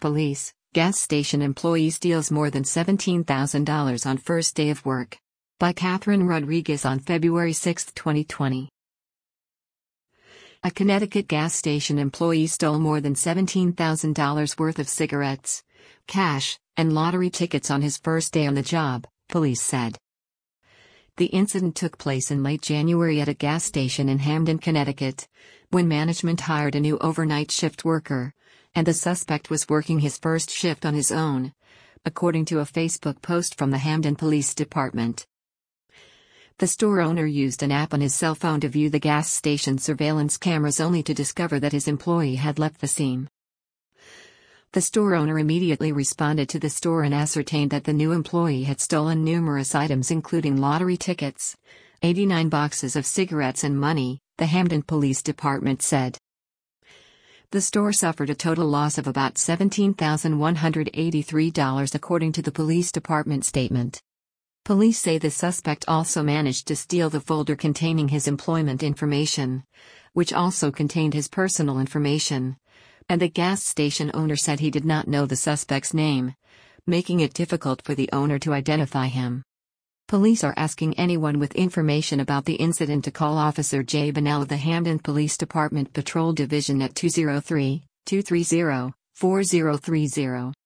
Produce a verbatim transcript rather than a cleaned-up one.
Police, gas station employee steals more than seventeen thousand dollars on first day of work. By Catherine Rodriguez on February sixth, twenty twenty. A Connecticut gas station employee stole more than seventeen thousand dollars worth of cigarettes, cash, and lottery tickets on his first day on the job, police said. The incident took place in late January at a gas station in Hamden, Connecticut, when management hired a new overnight shift worker, and the suspect was working his first shift on his own, according to a Facebook post from the Hamden Police Department. The store owner used an app on his cell phone to view the gas station surveillance cameras only to discover that his employee had left the scene. The store owner immediately responded to the store and ascertained that the new employee had stolen numerous items including lottery tickets, eighty-nine boxes of cigarettes and money, the Hamden Police Department said. The store suffered a total loss of about seventeen thousand one hundred eighty-three dollars according to the police department statement. Police say the suspect also managed to steal the folder containing his employment information, which also contained his personal information, and the gas station owner said he did not know the suspect's name, making it difficult for the owner to identify him. Police are asking anyone with information about the incident to call Officer Jay Bonnell of the Hamden Police Department Patrol Division at two oh three, two three zero, four zero three zero.